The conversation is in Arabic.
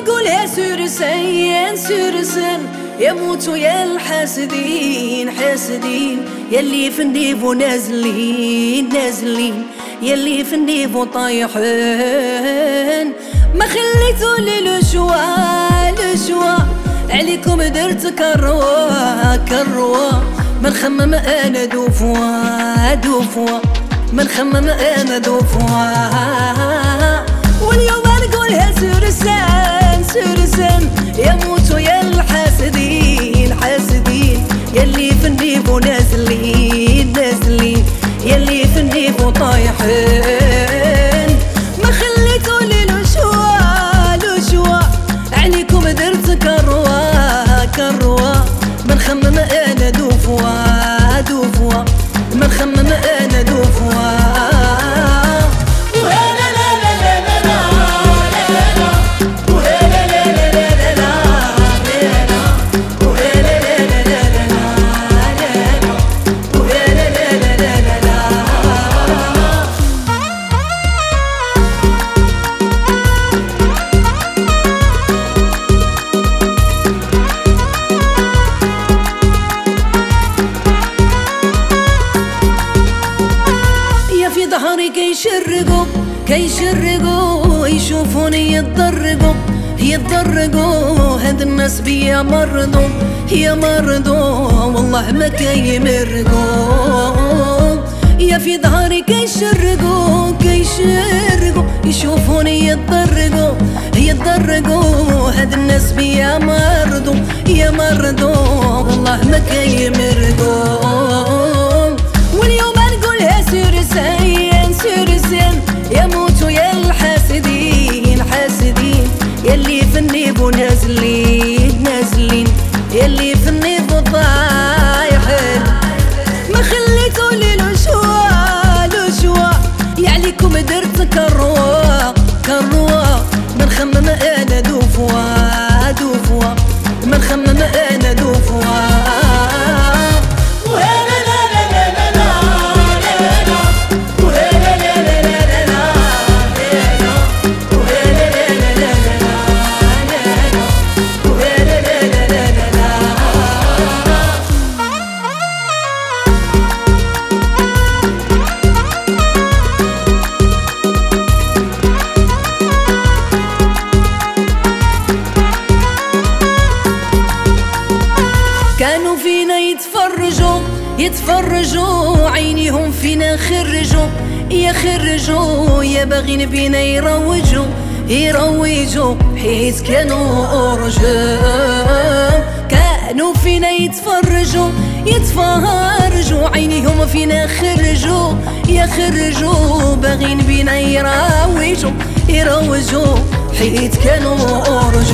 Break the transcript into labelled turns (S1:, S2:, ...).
S1: نقولها سورسين سورسين، يموتوا يا الحاسدين حاسدين، يلي في النيفو نازلين نازلين، يلي في النيفو طايحين. ما خليتوا لي لشوا عليكم درت كروا، ما نخمم انا دوفوا ما نخمم انا دوفوا. واليوم نقولها سورسان يموتوا يا الحاسدين حاسدين، يلي في النيفو نازلين نازلين، يلي في النيفو طايحين. ما خليتوا لي لشوا عليكم درت كروا، ما نخمم انا دوفوا ما نخمم انا دوفوا. ظهري كيشرقوا يشوفوني يتضرقوا، هاد الناس بيا مرضوا والله ما كيمرقوا. يا في ظهري كيشرقوا يشوفوني يتضرقوا، هاد الناس بيا مرضوا والله ما كيمرقوا. واليوم نقولها سورسين يموتوا يا الحاسدين حاسدين، يلي في النيفو نازلين يلي في النيفو طايحين. ما خليتوا لي لشوا يعليكم درت كروا، ما نخمم انا دوفوا ما نخمم انا دوفوا. كانوا فينا يتفرجوا عينيهم فينا خرجوا يا باغين بينا يروجوا حيت كانوا أرجام. كانوا فينا يتفرجوا عينيهم فينا خرجوا باغين بينا يروجوا حيت كانوا أرجام.